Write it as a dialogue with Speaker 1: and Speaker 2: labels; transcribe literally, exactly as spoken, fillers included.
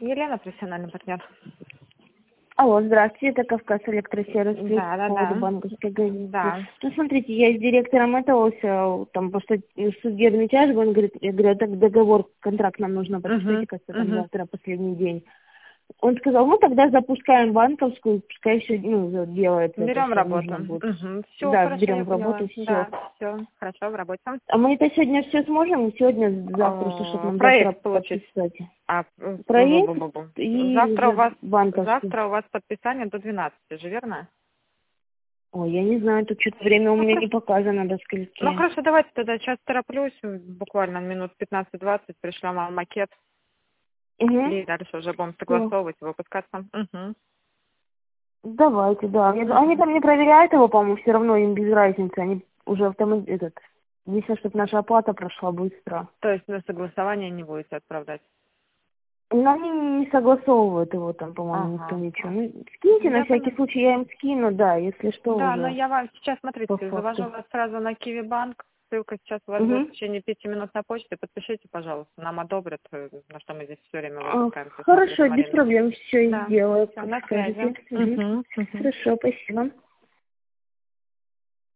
Speaker 1: Елена, профессиональный партнер.
Speaker 2: Алло, здравствуйте, это Кавказ Электросервис.
Speaker 1: Да, да,
Speaker 2: по поводу
Speaker 1: да.
Speaker 2: банковской газеты.
Speaker 1: Да.
Speaker 2: Ну, смотрите, я с директором этого все, там просто судебный тяжбы, он говорит, я говорю, это договор, контракт нам нужно подписать,
Speaker 1: Угу.
Speaker 2: кажется, там
Speaker 1: Угу.
Speaker 2: завтра последний день. Он сказал, ну тогда запускаем банковскую, пускай все, ну, делается, это,
Speaker 1: Берем
Speaker 2: что
Speaker 1: работу.
Speaker 2: нужно будет.
Speaker 1: Угу. Все,
Speaker 2: Да,
Speaker 1: хорошо,
Speaker 2: берем
Speaker 1: я
Speaker 2: в работу,
Speaker 1: поняла.
Speaker 2: все.
Speaker 1: Да, все, хорошо, в работе.
Speaker 2: А мы это сегодня все сможем? Сегодня, завтра, что, чтобы
Speaker 1: А,
Speaker 2: нам завтра
Speaker 1: Проект получить.
Speaker 2: подписать?
Speaker 1: А, э,
Speaker 2: Проект
Speaker 1: бу-бу-бу-бу.
Speaker 2: и
Speaker 1: Завтра у
Speaker 2: уже
Speaker 1: вас
Speaker 2: банковский.
Speaker 1: завтра у вас подписание до двенадцати же, верно?
Speaker 2: Ой, я не знаю, тут что-то время у
Speaker 1: Ну,
Speaker 2: меня
Speaker 1: хорошо.
Speaker 2: не показано до скольки.
Speaker 1: Ну хорошо, давайте тогда сейчас тороплюсь, буквально минут пятнадцать-двадцать пришлем вам макет.
Speaker 2: Угу.
Speaker 1: И дальше уже будем
Speaker 2: Всё.
Speaker 1: согласовывать, выпускаться. Угу.
Speaker 2: Давайте, да. Они, они
Speaker 1: Угу.
Speaker 2: там не проверяют его, по-моему, все равно им без разницы. Они уже автомат... этот... Единственное, чтобы наша оплата прошла быстро.
Speaker 1: То есть на согласование не будете отправлять?
Speaker 2: Но они не согласовывают его там, по-моему, никто
Speaker 1: Ага.
Speaker 2: ничего. Ну, скиньте, на
Speaker 1: Я
Speaker 2: всякий
Speaker 1: поняла.
Speaker 2: случай я им скину, да, если что,
Speaker 1: Да, но
Speaker 2: уже
Speaker 1: я вам сейчас,
Speaker 2: по
Speaker 1: смотрите, завожу
Speaker 2: факту.
Speaker 1: вас сразу на Киви Банк. Ссылка сейчас у вас будет
Speaker 2: Угу.
Speaker 1: в течение пяти минут на почте. Подпишите, пожалуйста. Нам одобрят, э, на что мы здесь все время
Speaker 2: А,
Speaker 1: выпускаемся. Смотрю,
Speaker 2: Хорошо, без
Speaker 1: смотрели.
Speaker 2: проблем, все
Speaker 1: Да.
Speaker 2: сделаю,
Speaker 1: Все,
Speaker 2: как
Speaker 1: на
Speaker 2: скажете.
Speaker 1: связи.
Speaker 2: Угу.
Speaker 1: Угу. Угу.
Speaker 2: Хорошо, спасибо.